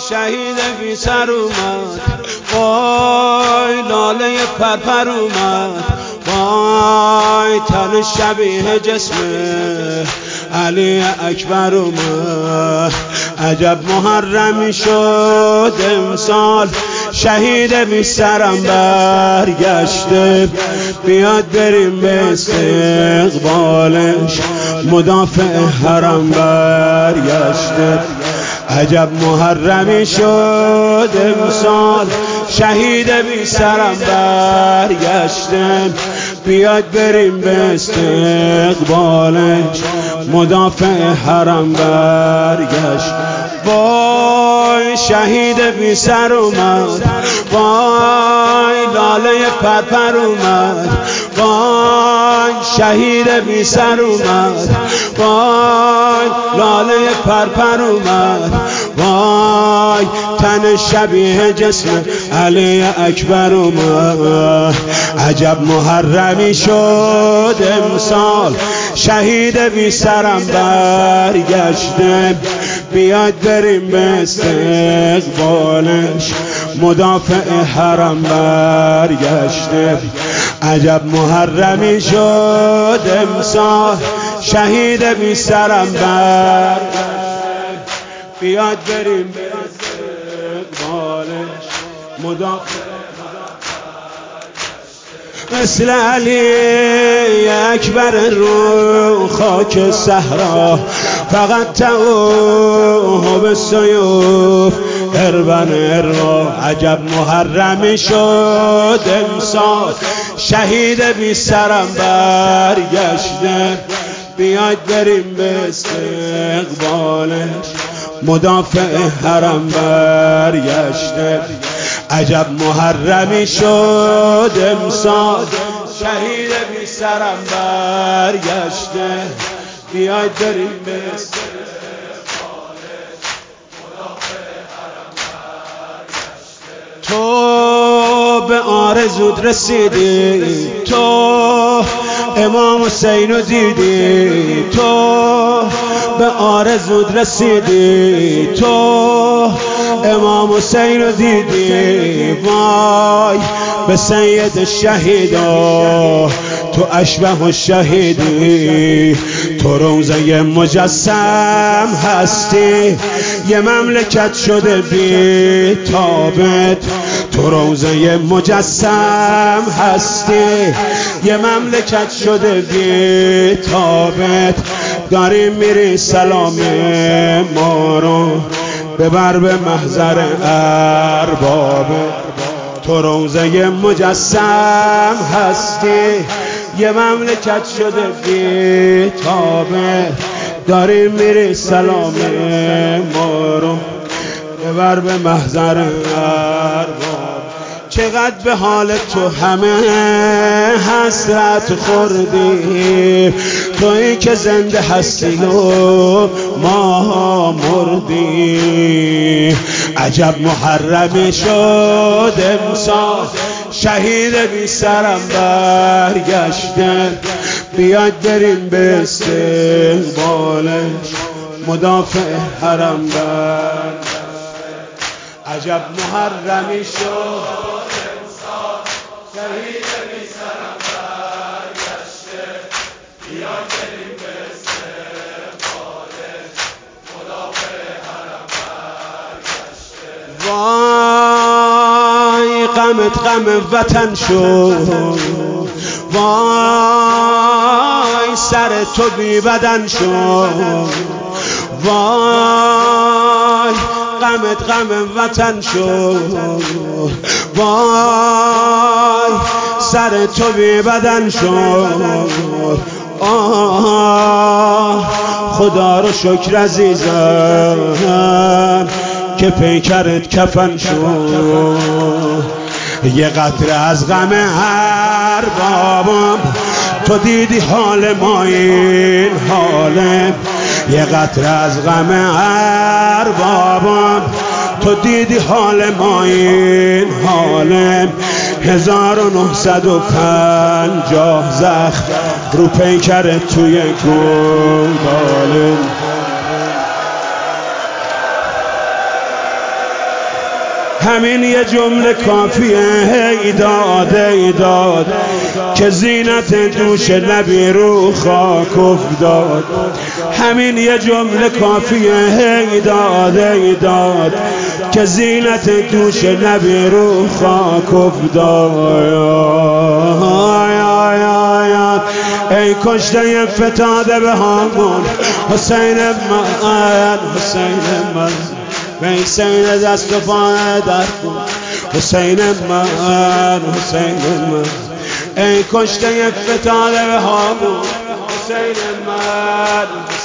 شهید بی سر اومد، وای لاله پرپر اومد، وای تن شبیه جسم علی اکبر اومد. عجب محرمی شد امسال، شهید بی سرم برگشته، بیاد بریم به استقبالش، مدافع حرم برگشته. عجب محرمی شد امسال، شهید بی سرم برگشته، بیاد بریم به استقبالش، مدافع حرم برگشت. وای شهید بی سر اومد، وای لاله پرپر اومد، وای شهید بی سر اومد، وای لاله پرپر اومد، وای تن شبیه جسم علی اکبر اومد. عجب محرمی شد امسال، شهید بی سرم برگشته، بیاد بریم به استقبالش، مدافع حرم برگشته. عجب محرمی شد امسال، شهید بی سرم برگشته، بیاد بریم به استقبالش، مدافع مثل علی اکبر رو خاک صحرا، فقط توه به سیوف اربن اروا. عجب محرمی شد امسال، شهید بی سرم برگشته، بیاید بریم به استقبالش، مدافع حرم برگشته. عجب محرمی شد امسال، شهید بی سرم برگشته، بیاید بریم به استقبالش، مدافع حرم برگشته. تو به آرزوت رسیدی، تو امام حسین رو دیدی، تو به آرزوت رسیدی، تو امام حسین رو دیدی. وای به سید الشهیدا، تو اشبه الشهیدی، تو روضه مجسم هستی، یه مملکت شده بی تابت. تو روضه مجسم هستی، یه مملکت شده بی تابت. داریم میری سلام ما رو ببر به محضر اربابه. تو روضه مجسم هستی، یه مملکت شده بی تابه. داریم میری سلام ما رو ببر به محضر ارباب. چقدر به حال تو همه حسرت خوردیم، تویی که زنده هستی و ما مردیم. عجب محرمی شد امسال، شهید بی سرم برگشته، بیاید بریم به استقبالش، مدافع حرم برگشته. عجب محرمی شد امسال، شهید بی سرم برگشته، بیاید بریم به استقبالش، مدافع حرم برگشته. وای غمت غم وطن شد، وای سر تو بی بدن شد، وای غمت غم وطن شد، وای سر تو بی بدن شد. خدا رو شکر عزیزم که پیکرت کفن شد. یه قطره از غم هر بابم، تو دیدی حال ما این حاله. یه قطره از غم هر بابم، تو دیدی حال ما این حاله. 1950 زخم رو پیکر توی گل. همین یه جمله کافیه ای داد که زینت دوش نبی رو خاک افتاد. همین یه جمله کافیه ای داد که زینت دوش نبی رو خاک افتاد. ای کشته فتاده به هامون حسین من، حسین من، حسین دست و پای در کن حسین من، حسین من. ای کشته فتاده به هامون حسین من.